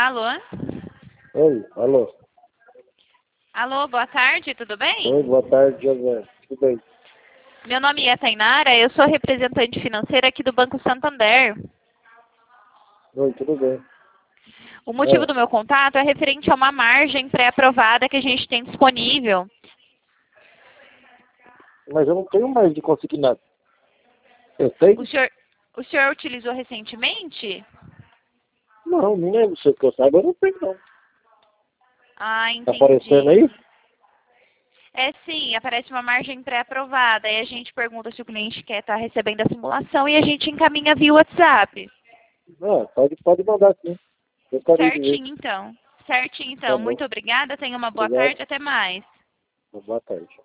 Alô? Oi, alô. Alô, boa tarde, tudo bem? Oi, boa tarde, José. Tudo bem? Meu nome é Tainara, eu sou representante financeira aqui do Banco Santander. Oi, tudo bem. O motivo do meu contato é referente a uma margem pré-aprovada que a gente tem disponível. Mas eu não tenho mais de consignado. Eu tenho? O senhor utilizou recentemente? Não, não lembro. Se eu saiba, eu não tenho, não. Ah, Tá aparecendo entendi. aí? É sim, aparece uma margem pré-aprovada. Aí a gente pergunta se o cliente quer estar recebendo a simulação e a gente encaminha via WhatsApp. Ah, pode mandar sim. Gostaria de ver. Certinho então. Certinho Tá então. bom. Muito obrigada, tenha uma boa Obrigado. tarde, até mais. Boa tarde.